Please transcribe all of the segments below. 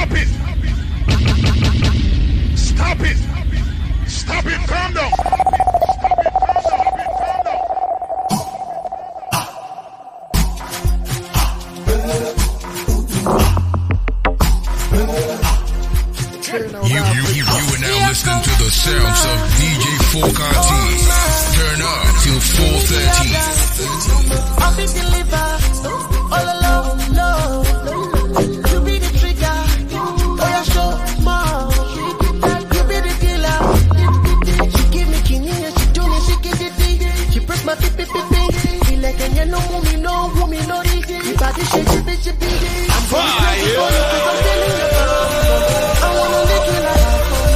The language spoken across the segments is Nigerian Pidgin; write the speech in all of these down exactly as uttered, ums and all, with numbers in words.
Stop it. Stop it. Stop it. Calm down. You, you, you, you are now listening to the sounds of D J four R T. Turn up till four thirty. I'll be delivered all alone, Lord. You be the trigger, oh yeah, show more. You be the killer. She give me kidney and she do me, she give it me. She press my pee pee pee pee. Feel like and you know me, no woman, no dig. You body shake, she be, she be. I'm fire. I'm telling you, I wanna make you like.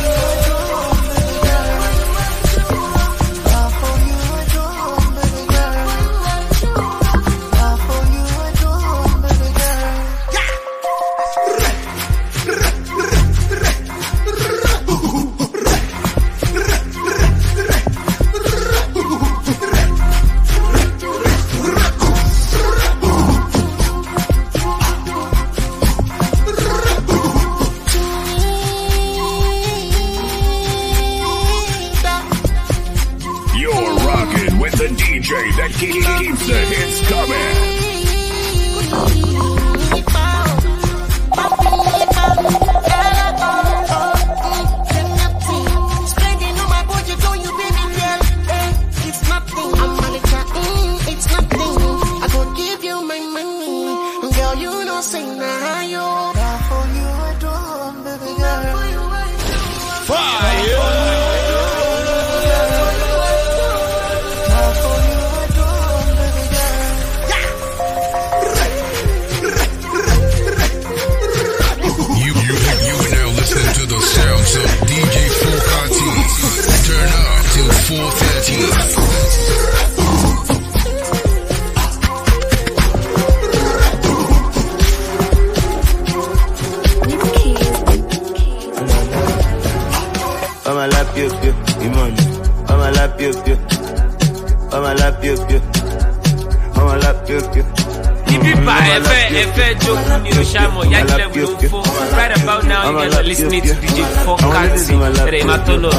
That keeps the hits coming. Spending on my budget, don't you baby girl? Eh, it's nothing. I'm Malika, mm, it's nothing. I go give you my money, girl. You know, say nah, you. For you, I do, baby girl. Fire. Sounds of D J four R T. Turn up till four thirty. I'm a lap, you, you, Iman. I'm a lap, you, you. I'm a lap, you, you. I'm a lap, you, you. Right about now, you guys are listening to D J four R T. Rematono.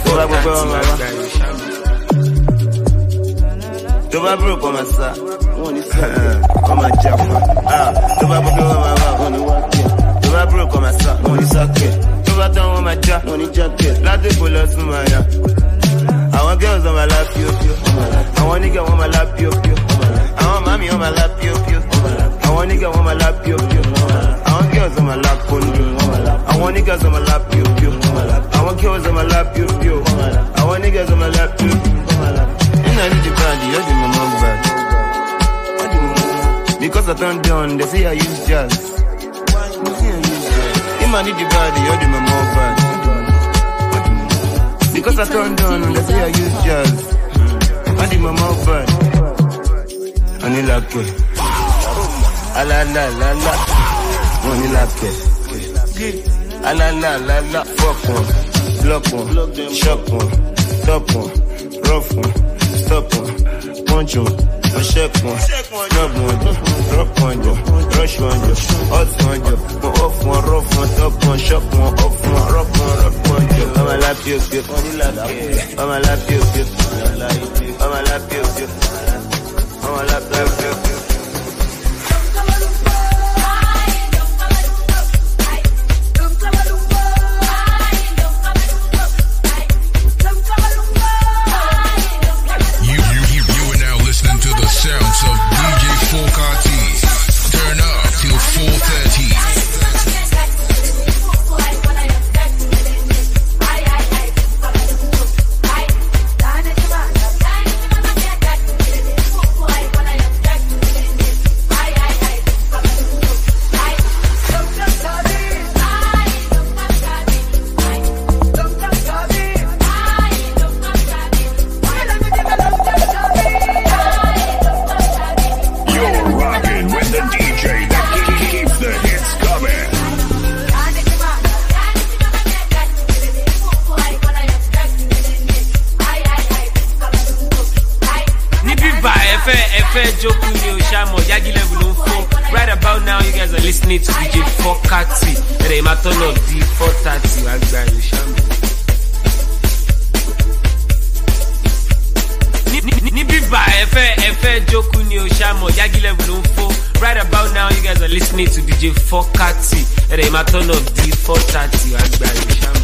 Toba bro come asa. Come on, Jaffa. Ah, Toba bro Toba bro come asa. Money sake. Toba down on my jack. Money jacket. La de bola sumaya. I want girls on my lap, yo, yo. I want nigga on my lap, yo, yo. I want mommy on my lap, yo, yo. I want nigga on my lap, yo, yo. I want girls on my lap, yo. I want niggas on my lap, yo, yo. I want girls on my lap, yo, yo. I want niggas on my lap, yo. And I need the body, I do my mom bad. Because I turned down, they say I use jazz. If I need the body, I do my mom bad. Because I turned down, they say I use jazz. I do my mom bad. I need like it. La la la la, money like it. La la la la, fuck one, block one, shock one, top one, rough one, stop one, punch one, check one, snub one, drop one, rush one, hot one, off one, rough one, top one, shock one, off one, rough one, rough one. I'm a lap you, I'm a lap you, I'm a lap you, I'm a lap you. Sounds of D J four R T. Turn up till four thirty. Right about now, you guys are listening to D J four R thirty. Ẹ̀rẹ̀ máa turn up di four thirty. Àgbà ìṣàmù. Níbí bá ẹ fẹ́ ẹ fẹ́ jókòó ni o ṣàmọ̀ Yagi level ló ń fọ́. Right about now you guys are listening to D J four thirty. Ẹ̀rẹ̀ máa turn up di four thirty. Àgbà ìṣàmù.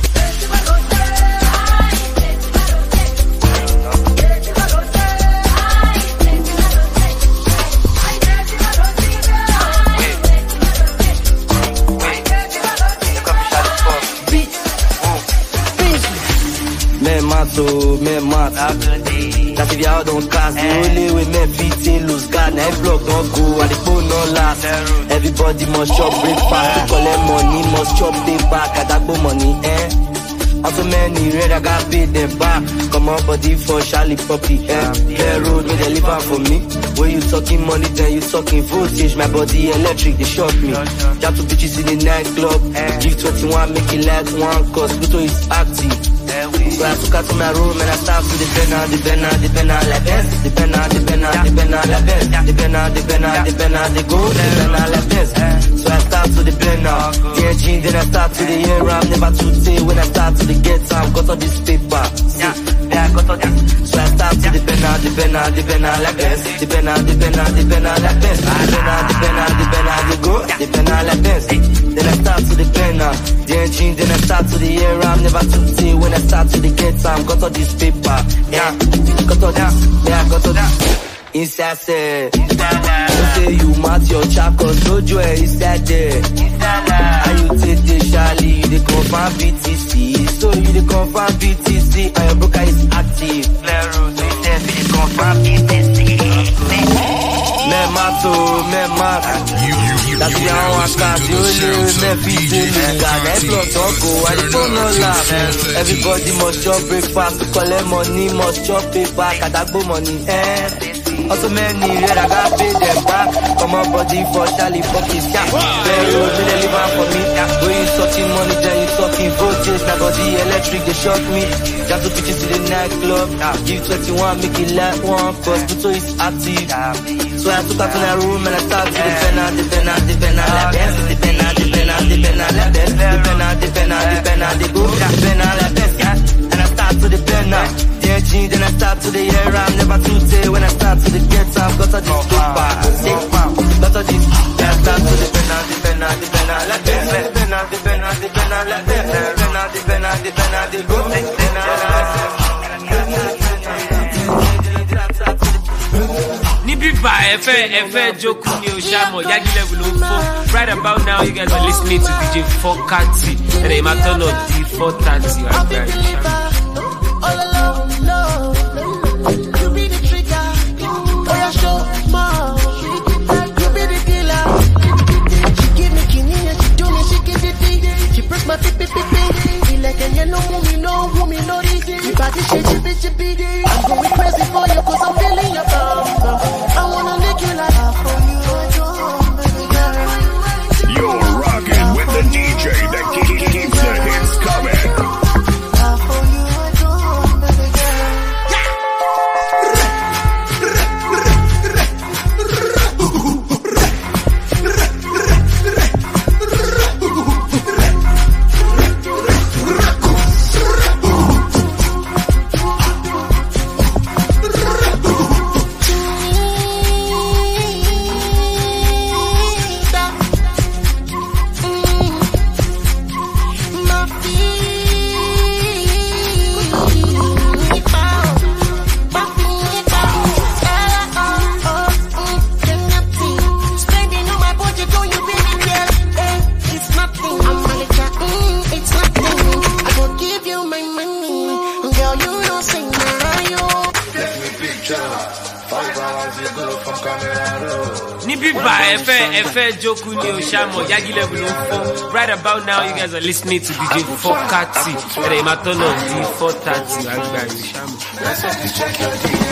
So, me mat. That if y'all don't cast, the only way me fit lose God. Now every block don't go, and the phone don't last. Everybody must chop breakfast, to collect money, must chop paper, kadagbo money, eh? And so many red, I got paid them back. Come on, body for Charlie Puppy, eh? Clear road, where they live out for me. When you talking money, then you talking voltage. My body electric, they shock me. Jump to bitches in the nightclub. Give twenty-one, make it like one, cause Pluto is active. So I took out to my room and I started to the banner, the banner, the banner like this. The banner, the banner, the banner like this. The banner, the banner, the banner, they go, the banner like this. So I start to the banner, the engine, then I start to the air. I'm never too say when I start to the get time, got all this paper. Yeah, yeah, I got all that. So I start to the banner, the banner, the banner like this. The banner, the banner, the banner like this. The banner, the banner, the banner, they go, the banner like this. Then I start to the banner, the engine, then I start to the air. I'm never too say when I start to the get time, got all this paper. Yeah, got all that. Yeah, got all that. Inside say, don't say you mat your chap, cause no joy inside there. How you take the Charlie, you the confirm B T C. So you the confirm B T C, and your broker is active. So you say you the confirm B T C. Me mato, me mat. That's the hour I can't do it, me fit in the God. Every block don't go, and the phone no laugh. Everybody must chop breakfast, to collect money, must chop paper, kadagbo money, eh? Also many red, I got paid them back. Come on body for Charlie Puppy, yeah. Very road, they live out for me. When you talking money, then you talking voltage. My body electric, they shock me. Just to bitches to the nightclub. Give twenty-one, make it like one, cause Pluto is active. So I took out to my room and I started to the penna, the penna, the penna, like this. The penna, the penna, the penna, like this. The penna, the penna, the penna, the go, the penna, like this, yeah. And I start to the penna. Then I start to the air, I'm never too say when I start to the get time, got all this paper, got all this, then I start to the penna, the penna, the penna, like this, the penna, the penna, the penna, like this, the penna, the penna, the penna, the go, the penna, Níbí bá ẹ fẹ́ ẹ fẹ́ jókòó ni o ṣàmọ̀ Yagi level ló ń fọ́. Right about now you guys are listening to D J four thirty. Ẹ̀rẹ̀ máa turn up di four thirty. Àgbà ìṣàmọ̀. All alone, no. You be the trigger. Oh, yeah, show more. You be the dealer. She give me kinny and she do me, she give it deep. She press my pee pee pee pee. Feel like a no movie, no woman, no easy. You body shake, chippy chippy. I'm going crazy for you, cause I'm feeling your bum. I wanna lick you like half for you. You're rocking with the D J that keeps the hits coming. Yagi level ló ń fọ́. Right about now you guys are listening to D J four thirty. Ẹ̀rẹ̀ máa turn up di four thirty. Àgbà ìṣàmọ̀.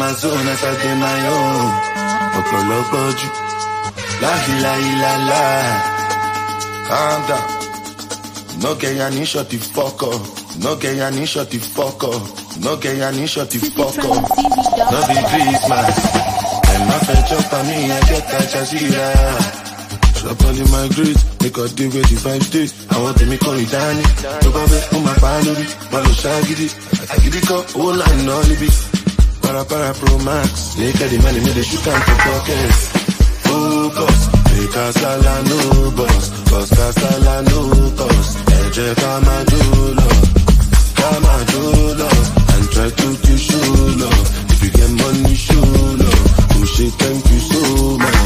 my zone as I did my own. Ọ̀pọ̀lọpọ̀ jù. La la la la. Calm down. No get ya ni shut the fuck up. No get ya ni shut the fuck up. No get ya ni shut the fuck up. No be Christmas. And my friend jump on me, I get that Jazira. Shop on in my grid, make a deal with the five days. I want to make all it down. To go back on my family, my little shaggy. I get it up, all I know, baby. Para para pro max. Make the money, make the shoot out the pockets. Focus, make a sala no boss. Cause Casala no boss. Eje kama do love, kama do love. And try to do show love. If you get money, show love. Push it, thank you so much.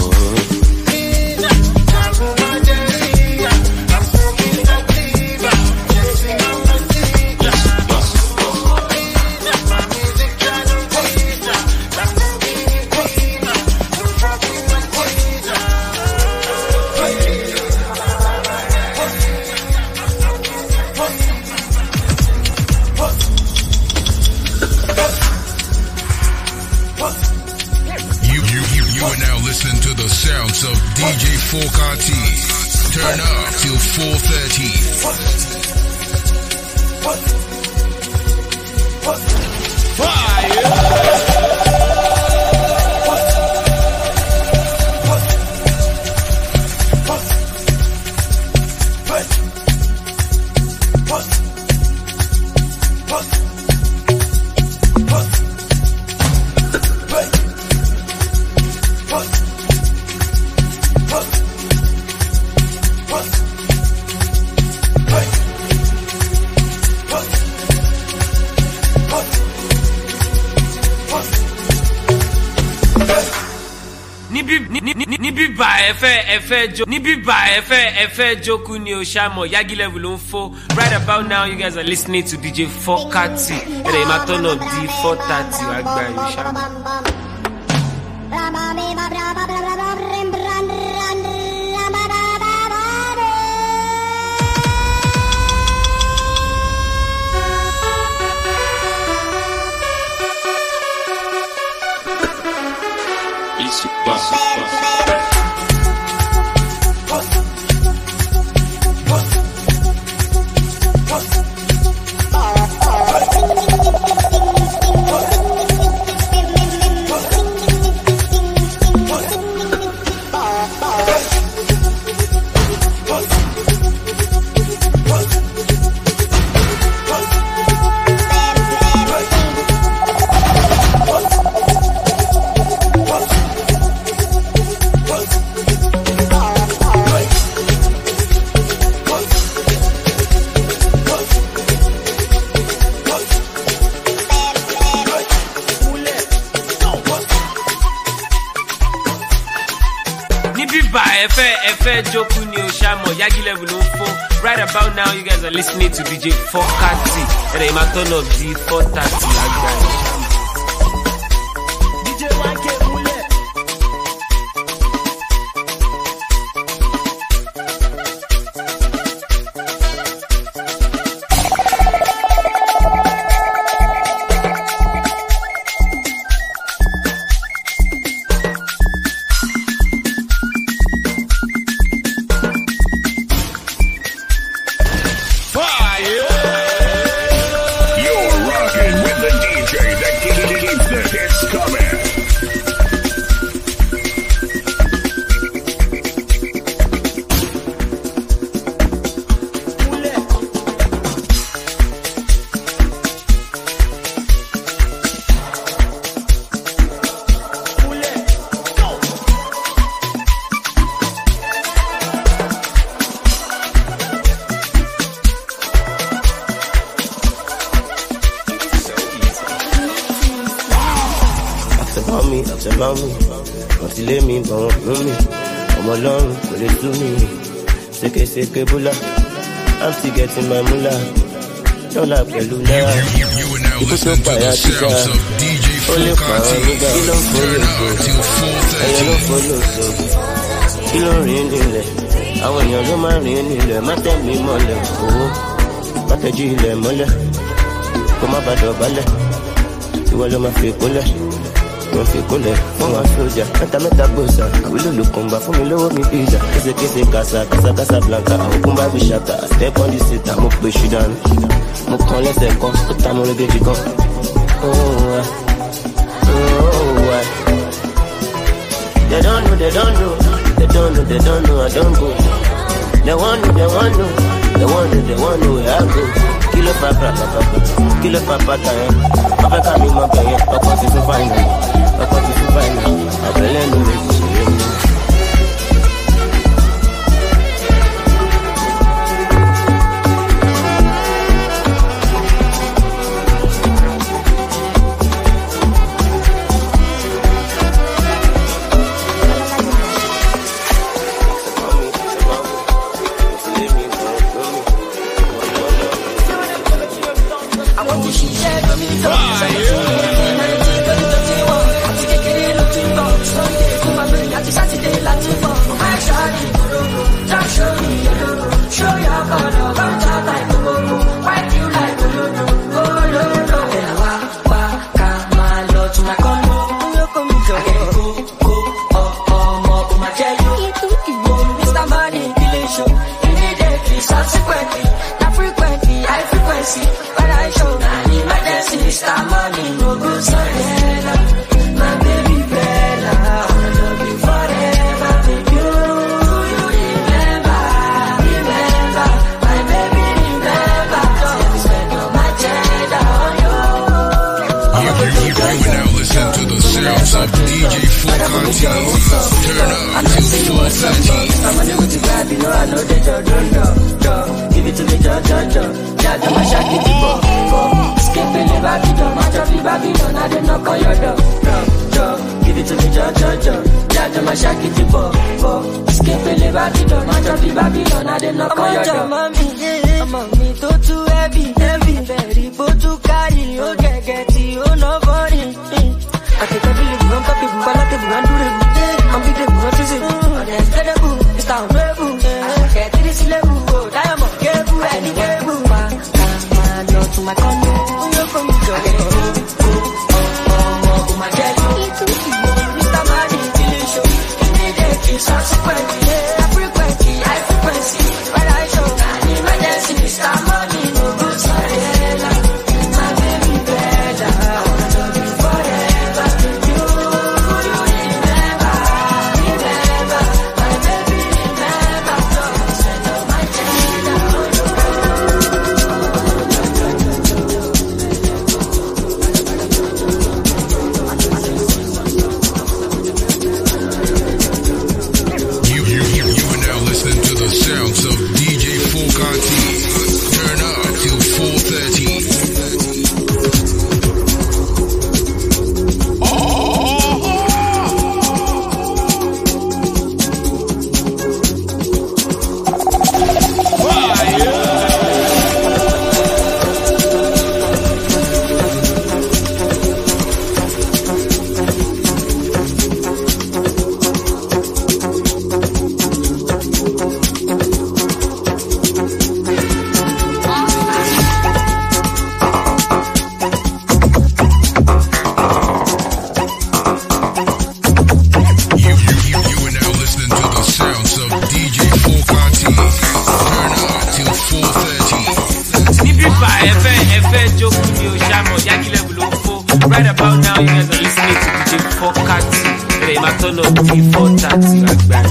Of D J four K T. Turn up till four thirty. Fire! Nibiba ẹfẹ ẹfẹ jo Nibiba ẹfẹ ẹfẹ joku ni Oshamo Yagi level ló ń fo. Right about now you guys are listening to D J four K T. And they might turn up D four thirty Agba Oshamo. Joku ni Oshamo Yagi level ló ń fo. Right about now you guys are listening to D J four K T. And they might turn up D four thirty Agba Oshamo. D J one K Mule. Mommy, wọ́n ti lé mi bọ̀ wọ́n mú mi. Ọmọ Ọlọ́run kò lè tú mi. Sékèsékè búlá, I'm still getting my moolah. Dọ́là pẹ̀lú náírà. Ikú tó pààyà jíjà. Ó lè pa àwọn nígbà kí ló ń fọlọ́ so. Ẹyẹ ló fọlọ́ so. Kí ló ń rìn nílẹ̀? Àwọn èèyàn ló máa ń rìn nílẹ̀. Má tẹ̀ mí mọ́lẹ̀ owó. Má tẹ̀jú ilẹ̀ mọ́lẹ̀. Kó má bàa dọ̀bálẹ̀. You want my fake color. Wọ́n fi kúnlẹ̀ fún wọn sójà mẹ́ta mẹ́ta gbòòsà àwílò ló kún bá fún mi lówó mi pizza késekése kasa kasa kasa blanca òkun bá bí ṣàtà step on the seat mo pè ṣù dànù mo kàn lẹ́sẹ̀ kan ó ta mo rẹ́gẹ́jì kan. They don't know, they don't know, they don't know, they don't know, I don't go. They want know, they want know, they want know, they want know where I go. Kilo papa, papa, kilo papa, time. Papa come in my bed, papa is fine. Papa is fine. I believe in it. Right about now, you guys are listening to D J four thirty. Hey, my turn up D four thirty. Like that,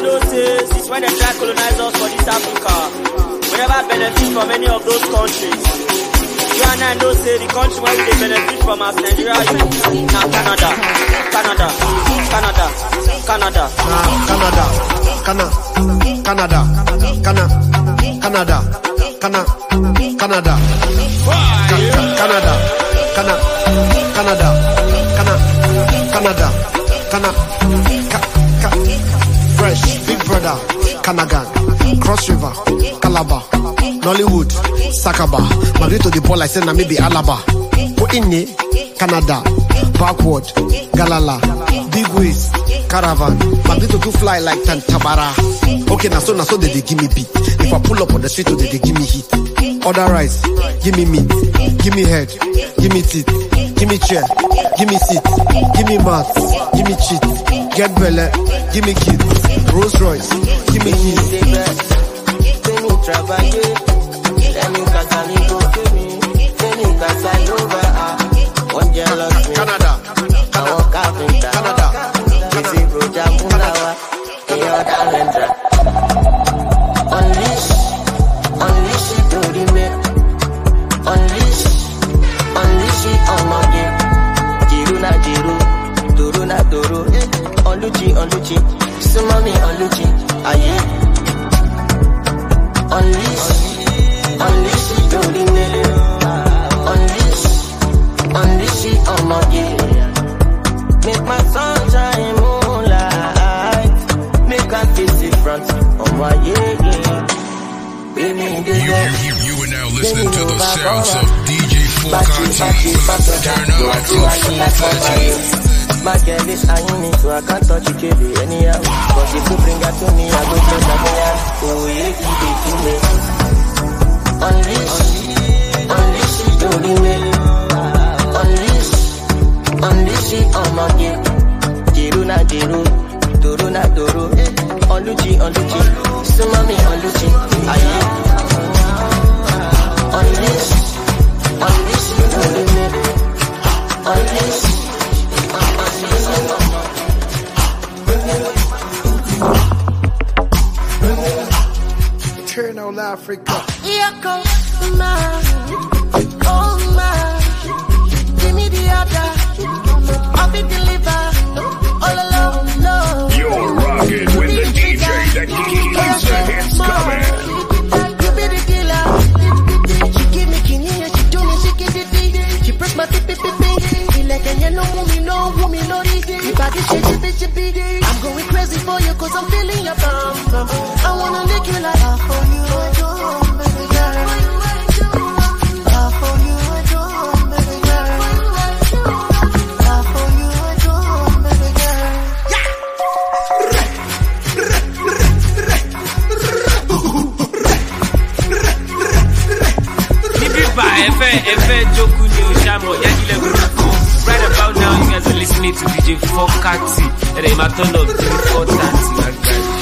and no say, since when they try to colonize us for this Africa, we never benefit from any of those countries. You and I know say the country where we benefit from as Nigeria is now Canada. Canada. Canada. Canada. Canada. Canada. Canada. Canada. Canada. Canada. Canada. Canada. Canada. Canada. Canada. Canada. Fresh. Big Brother. Kanagan. Cross River. Calabar. Nollywood. Sakaba. Married to the ball, I said, na maybe Alaba. Put in it. Canada. Backward. Galala. Big waist. Caravan. Married to do fly like Tantabara. Okay, now so, now so they, they give me beat. If I pull up on the street, they, they give me heat. Order rice. Give me meat. Give me head. Give me teeth. Give me chair. Give me seat. Give me mouth. Give me cheat. Get belly. Give me kids. Rolls Royce. Give me keys. Trabalhei, tenho casaligo, tenho casalova, onde ela vem, Canada, a walk in Canada, esse roja bundawa, e a da lendra. Unleash, unleash it to the me, unleash, unleash it on my game. Jiru na jiru, duru na duru, oluchi oluchi, sumami oluchi, aye. Unleash, unleash it on the net. Unleash, unleash it on my game. Make my sunshine moonlight. Make a face in front of my yeah. Baby, you, you, you are now listening to the sounds of D J four K. Turn up till four thirty. My girl is eyeing me, so I can't touch you, K B, anyhow. Cause if you bring her to me, I go to Samia. Oh, yeah, keep it to me. Unleash, unleash it to the me. Unleash, unleash it on my game. Jiru na jiru, duru na duru. Oluchi, oluchi, sumami oluchi. Aye. Unleash, unleash it to the me. Unleash. Eternal Africa. Here comes my, oh my, give me the other, I'll be delivered, all alone, love. You're rocking with the D J that keeps the hits coming. You be the killer, she give me kidney and she do me, she give it, she press my pip pip pip, she like a yellow woman, no woman, no easy, body shake, she be, she be, I'm going crazy for you cause I'm feeling your bum, I wanna lick you like I for you, I do, baby girl. I for you, I do, baby girl. I for you, I do, baby girl. Nibiba, Efe, Efe, Joku, Neo, Shamo, Yagile, Guru. Right about now, you guys are listening to D J four K T. And I'm at turn of D J four thirty.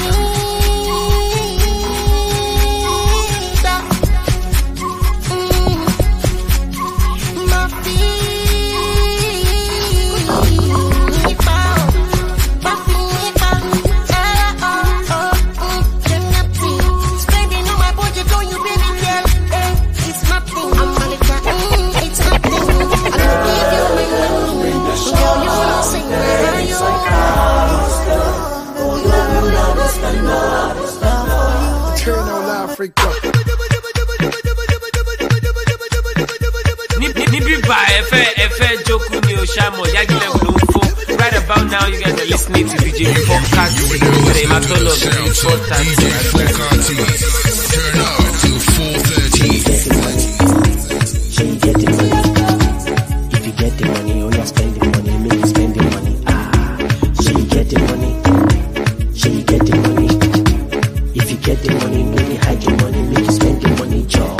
Africa. Nibiba, Efe, Efe, Joku, Neo, Shamo, Yagile, Guru. Right about now, you guys are listening to D J four K T. I'm at turn of D J four thirty. Turn up till four thirty. She get the money. If you get the money, oh, you spend the money. Make you spend the money. Ah, she get the money. She get the money. If you get the money, make you hide your money. Make you spend the money, job.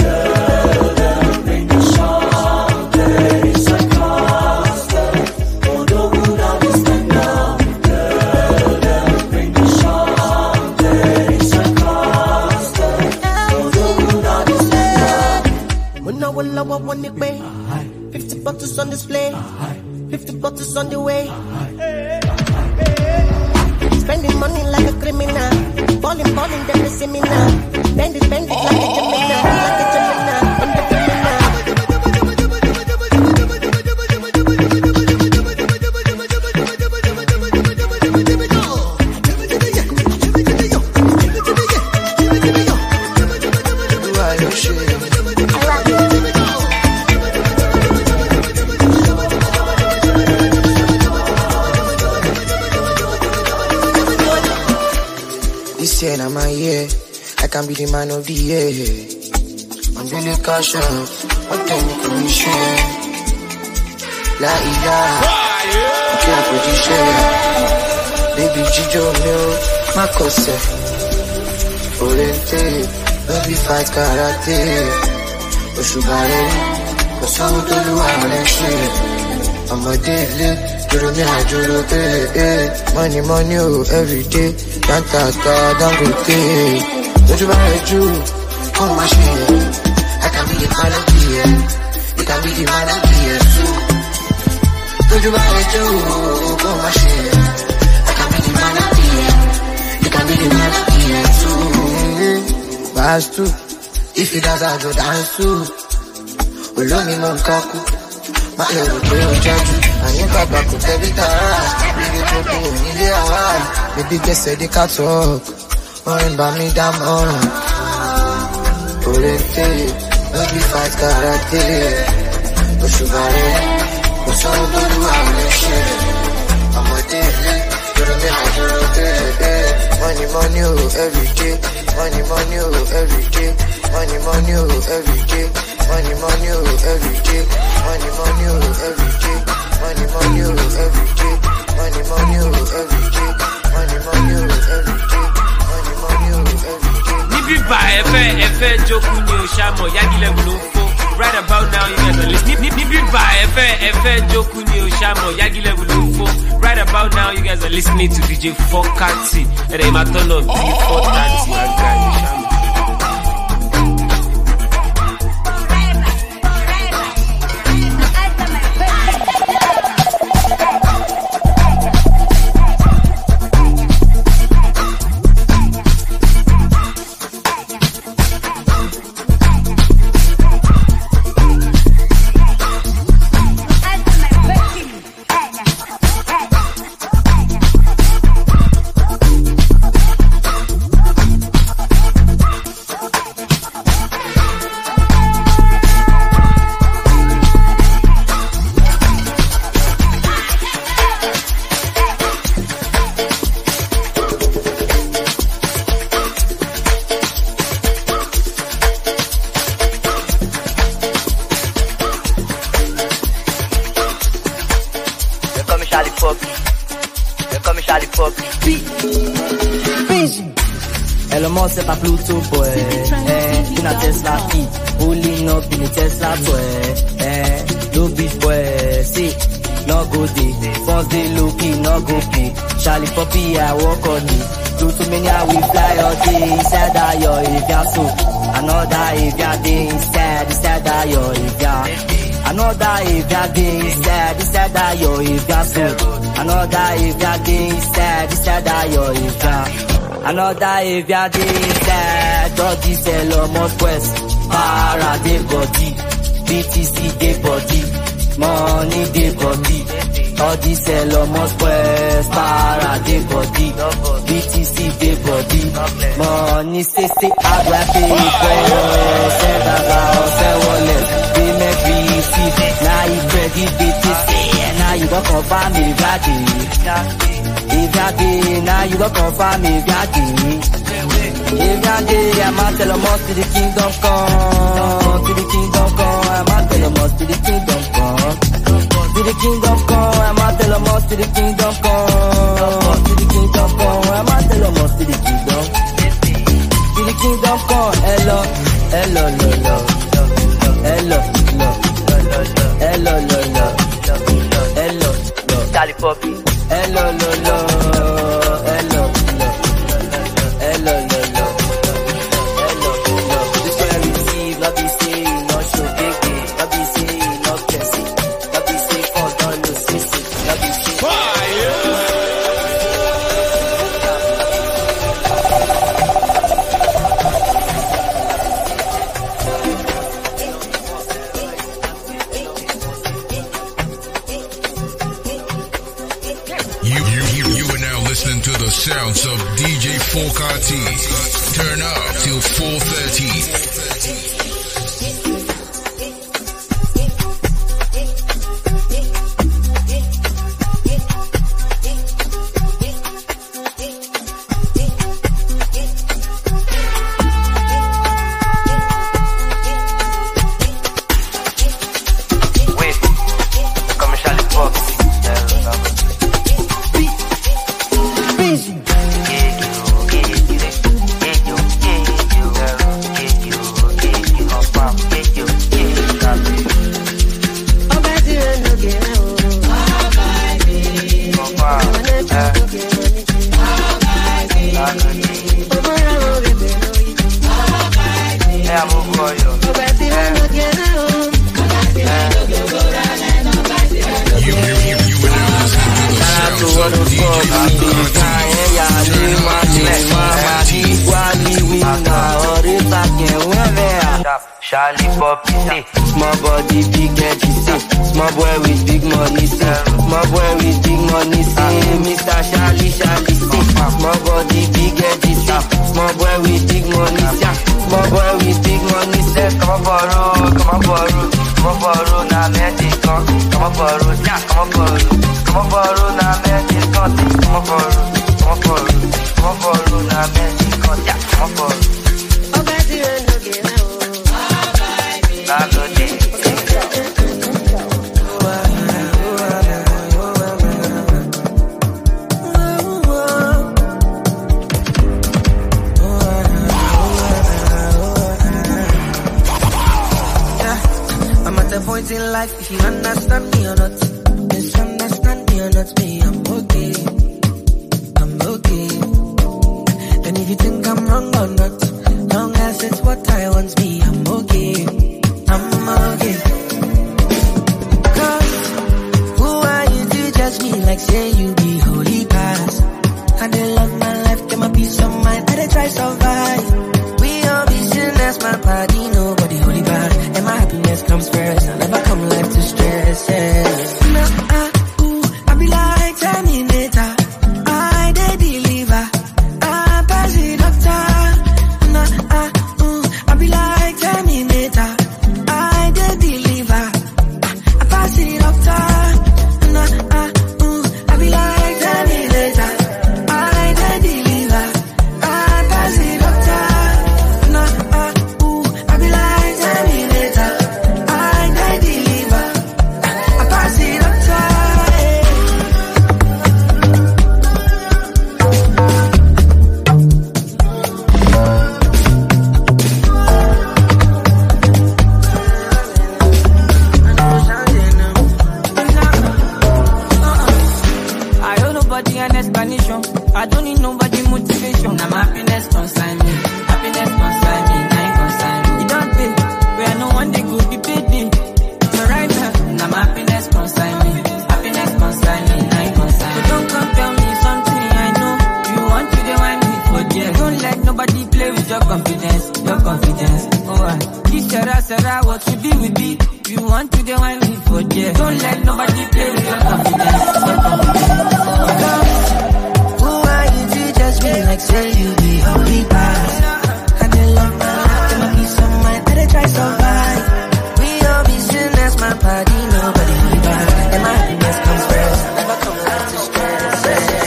fifty bottles on display, fifty bottles on the way. Spending money like a criminal. balling, balling, then they see me now. Bend it, bend it like a Gemini, like a Gemini, I'm the Gemini. This year, I'm a year. I can be the man of the year. I'm really cautious. What time you can share? La ilaha. Okay, for the share. Baby, Jijo, milk, my cose. Oriente, baby, fight karate. Oshubare, Osamu Tolu, I'm a shit. I'm a daily. Juro me, I juro pay. Money, money, oh, every day. Tantata, dangote. Don't you buy a Jew? Come my shit. I can be the man of the year. You can be the man of the year too. Don't you buy a Jew? Come my shit. I can be the man of the year. You can be the man of the year too. Pass too. If you dance, I go dance too. Olómi mọ̀ nǹkan kú. Má lè rò pé ó jẹ́jú. Àyín bàbá kò tẹ́bí tààrà. Níbi tó kú nílé àwa. Baby gbèsè dé ká talk. Orin bá mi dá mọ́ràn. Oriente, baby fight karate. Oṣùbàrè, kò sọ́run tó lù àwọn ẹ̀ṣẹ̀. Ọmọdé ilé, dúró ní àdúró tẹ́lẹ̀. Money, money, oh, every day. Money, money, oh, every day. Money, money, oh, every day. Money, money, oh, every day. Money, money, oh, every day. Money, money, oh, every day. Money, money, oh, every day. Money, money, oh, every day. Money, money, oh, every day. Níbí bá ẹ̀fẹ́ ẹ̀fẹ́ jókòó ní Òṣàmọ̀ Yagilẹ́bù ló ń fọ́. Right about now you guys are listening. Níbí bá ẹ̀fẹ́ ẹ̀fẹ́ jókòó ní Òṣàmọ̀ Yagilẹ́bù ló ń fọ́. Right about now you guys are listening to D J four thirty. Ẹ̀rẹ̀ ìmàtọ́nà D four thirty àgbà Òṣàmọ̀. Elon Musk c'est pas Pluto boy, eh, une Tesla qui, pulling up in a Tesla boy, eh, no beef boy, see, no go day, first day low key, no go pay, Charlie Poppy I walk on it, Pluto mania we fly all day, inside that yo if ya so, another if ya day inside, inside that yo if ya, another if ya day inside, inside that yo if ya so, another if ya day inside, inside that yo if ya. Another if ya dey inside, doggy sell almost west, para dey body, B T C dey body, money dey body, doggy sell almost west, para dey body, B T C dey body, money say say agua pay for, send about send wallet, payment receipt, now you credit B T C, now you go confirm me value. If ya day, now you go confirm if ya day. If ya day, I'm a tell 'em all to the kingdom come, to the kingdom come. I'm a tell 'em all to the kingdom come, to the kingdom come. I'm a tell 'em all to the kingdom come, to the kingdom come. I'm a tell 'em all to the kingdom, to the kingdom come. Hello, hello, hello, hello, hello, hello, hello, hello, Charlie Poppy. Hello, hello, hello, hello, hello, hello, hello, hello. This one I receive, not be say, not show big day, not be say, not Jesse, not be say, for don't lose sissy, not be say. Fire! four K T. Turn up till four thirty. Charlie Poppy say, small body, big head, he say, small boy with big money say, small boy with big money say, Mister Charlie, Charlie say, small body, big head, he say, small boy with big money say, small boy with big money say, come on borrow, come on borrow, come on borrow, na magic on, come on borrow, yeah, come on borrow, come on borrow, na magic on, come on borrow, come on borrow, come on borrow, na magic on, yeah, come on borrow. Oh, baby, I know get out. I'm at a point in life, if you understand me or not, misunderstand me or not, me, I'm okay, I'm okay. And if you think I'm wrong or not, long as it's what I want, me, I'm okay. I'm okay. Cause who are you to judge me like say you be holy past? I did love my life, get my peace of mind, I did try survive. We all be sinners, my party, nobody holy bad. And my happiness comes first, I never come life to stress, yeah. Nah, ah, ooh, I be like Terminator, I did deliver, I pass it doctor. Nah, ah, ooh, I be like Terminator, I did deliver, I pass it doctor. Nah, ah, ooh, I be like Terminator, I did deliver, I pass it doctor. Nah, ah, ooh, I be like Terminator, I did deliver, I pass it doctor. I owe nobody an explanation. I don't need nobody motivation. Now my happiness consign me. Happiness consign me. Now you consign me. You don't pay. Where no one day could be paid me. So right now, now my happiness consign me. Happiness consign me. Now you consign me. So don't come tell me something I know. You want to do want me for yeah. Don't let nobody play with your confidence. Your confidence. Oh, uh, this Sarah, Sarah, what you be with me. You want to do want me for yeah. Don't let nobody play with your confidence. Your confidence. Who are you to judge me like say you be holy past? I did love my life, give my peace of mind, I did try survive. We all be sinners, my party, nobody holy bad. And my happiness comes first, I never come out to stress.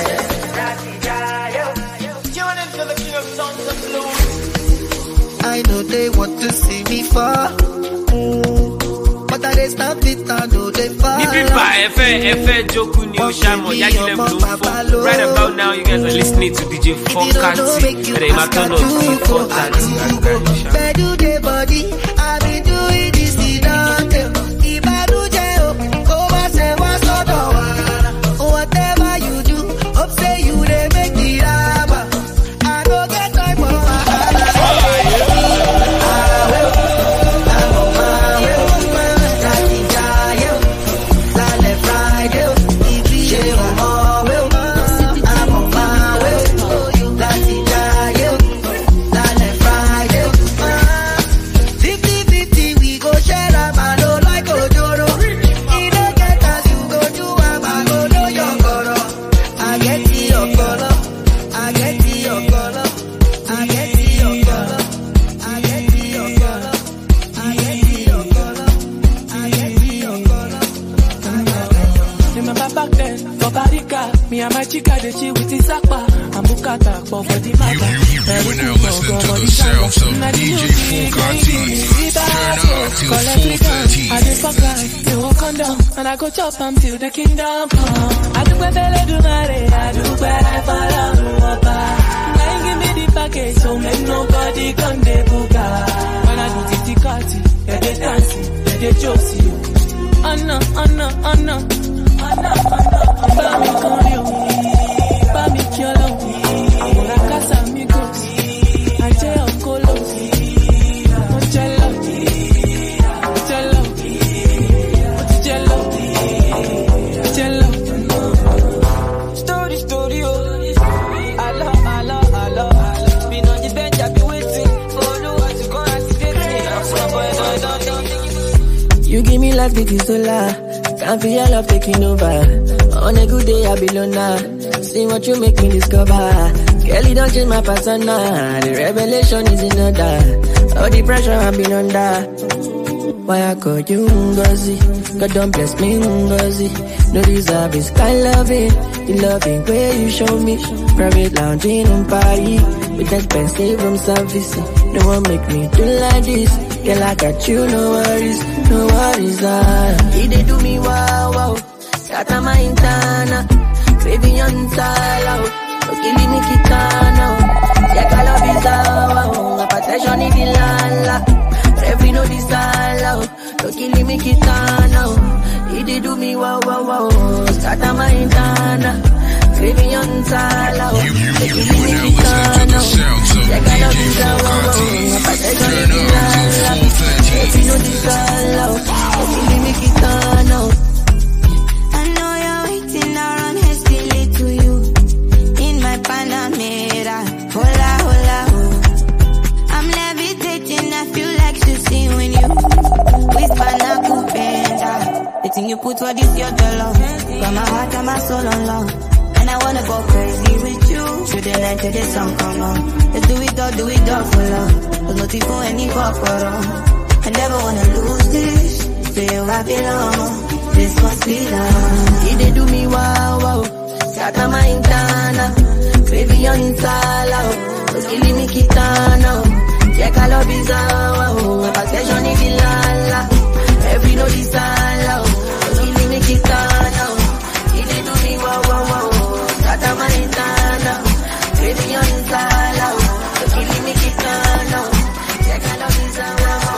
Tune into the King of Songs of Blues. I know they want to see me fall, but I just stop it, I know they fall. F F Joku New Shamo Yagile Blue. Right about now, you guys are listening to D J four K T. They might turn on D four thirty. Where do they body? I be doing this in If I do jail, go back and what's the whatever you do, hope say you they make the rubber. I don't get time for Think chica de chi with his akpa. I'm bukata for the matter. You, you, you are now listening to the sounds of D J Fokati. Turn up till four thirty. I just fuck life, you walk on down, and I go chop until the kingdom come. I do better do mare, I do better follow up. When give me the package, so make nobody come de buga. When I do titi kati, yeah they dancing, yeah they josie. Anna, Anna, Anna, Anna, Anna, Bami Korio, Bami Kyolo, Amora Casa Amigos, Aje Okolo, Ojello, Ojello, Ojello, Ojello. Story, story, oh, Allo, allo, allo, allo. Been on the bench, I've been waiting for the one to go and see me. I'm so boy, boy, don't, don't. You give me life, it is so loud. Can't feel your love taking over. On a good day, I be alone. See what you make me discover. Girl, you don't change my persona. The revelation is in order. All the pressure I've been under. Why I call you Ngozi? God don't bless me Ngozi. No deserve is kind loving. The loving way you show me. Private lounging on party. With expensive room service. No one make me do like this. Girl, I got you, no worries, no worries, ah. He they do me wow, wow. Scatter my intana. Baby, on sala. Look, me kitana. Yeah, I love is wow. Apatration is the lala. Every no desala. Look, me kitana. He they do me wow, wow, wow. Scatter my intana. Baby, on sala. You, you, you, you are now listening to the sounds of D J Fokati. Turn up till four thirty. I know you're waiting around hastily to you in my Panamera. Hola, hola, oh. I'm levitating, I feel like shooting when you whisper na kupenda. The thing you put what is your dollar. Got my heart and my soul on long. And I wanna go crazy with you. Through the night till the sun come on. Let's do it all, do it all for love. There's no tea for any corporal. I never wanna lose this. Feel I belong. This must be love. He they do me wow, wow. Scatter my intana. Baby on insala. Cause killing me kitana. Check I love is wow. Apatration is the lala. Every no desala. Cause killing me kitana. He they do me wow, wow, wow. Scatter my intana. Baby on insala. Cause killing me kitana. Check I love is wow.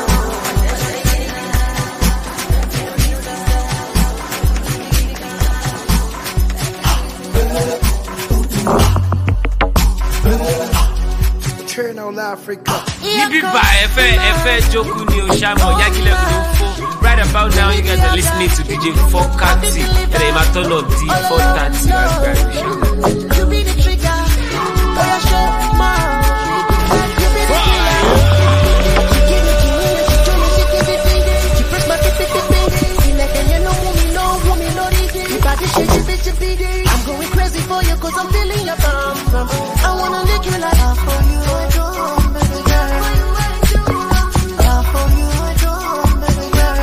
Turn on Africa. Nibi ba efe efe joku ni Oshamo Yagile Bulufo. Right about now, you guys are listening to D J Fokati. And they might turn up D four thirty. You be the trigger. Oh, yeah, show more. You be the killer. You give me, give me, you show me, you give me, you press my tip, tip, tip. You like and you know me, no, me, no, you got this shit, you bitch, you be there. I'm going crazy for you, cause I'm feeling your bum, bum. I wanna lick you like I for you, I do, baby girl. I for you, I do, baby girl.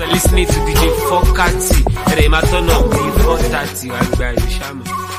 listening to D J four thirty. And they might turn up the four thirty. I grab you, Shamo.